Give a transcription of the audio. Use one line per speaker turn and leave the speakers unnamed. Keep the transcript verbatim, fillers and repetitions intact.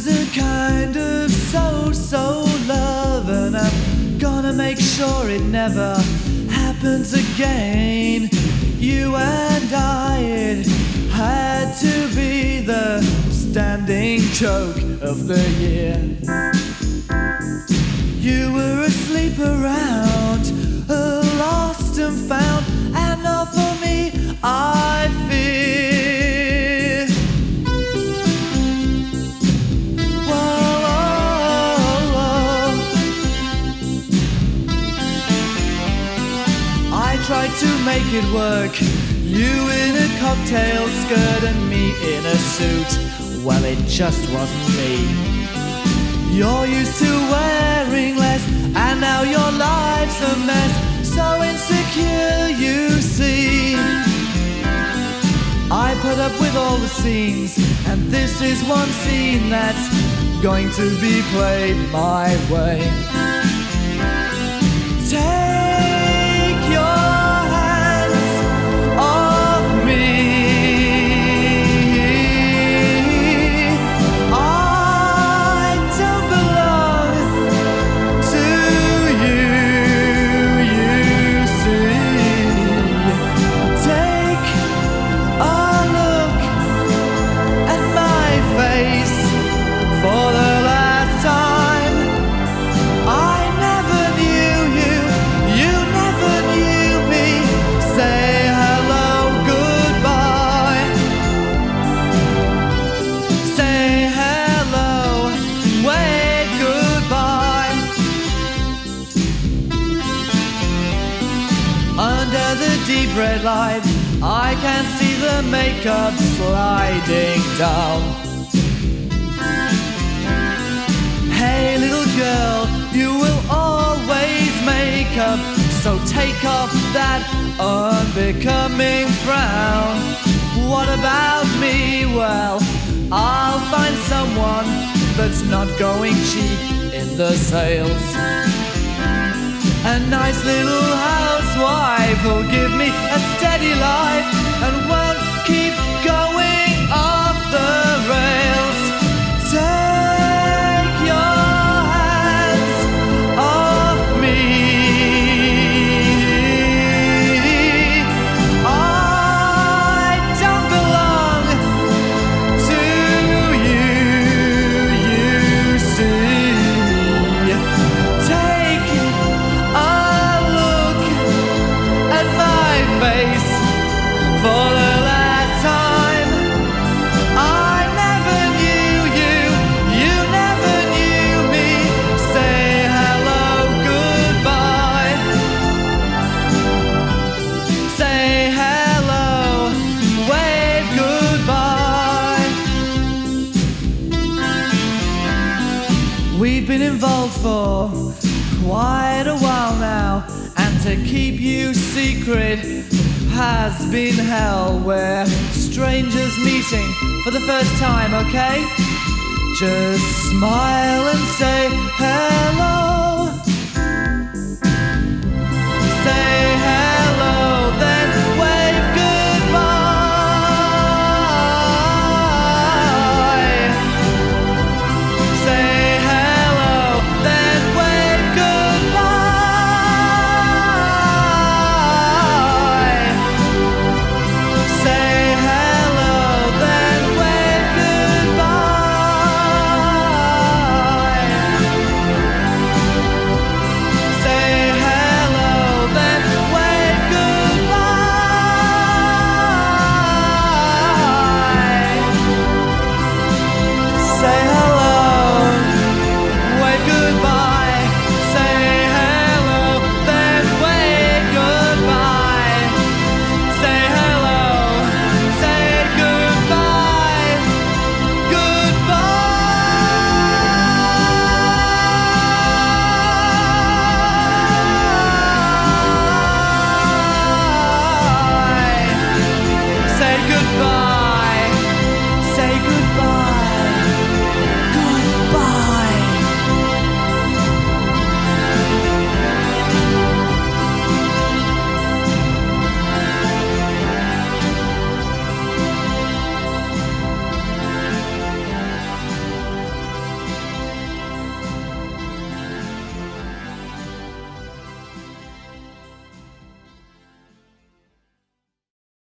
was a kind of so-so love, and I'm gonna make sure it never happens again. You and I, it had to be the standing joke of the year. You were asleep around, uh, lost and found, and not for me, I fear. Whoa, whoa, whoa. I tried to make it work, you in a cocktail skirt and me in a suit. Well, it just wasn't me. You're used to wearing less, and now your life's a mess. So insecure, you see. I put up with all the scenes, and this is one scene that's going to be played my way. Take your hands off me. Under the deep red light, I can see the makeup sliding down. Hey little girl, you will always make up, so take off that unbecoming frown. What about me? Well, I'll find someone that's not going cheap in the sales. A nice little housewife will give me a steady life and won't keep going off the rails. Take your hands off me. I don't belong to you, you see. Take face for the last time. I never knew you, you never knew me. Say hello, goodbye. Say hello, wave goodbye. We've been involved for quite a while now, and to keep you secret has been hell. We're strangers meeting for the first time, okay? Just smile and say hello.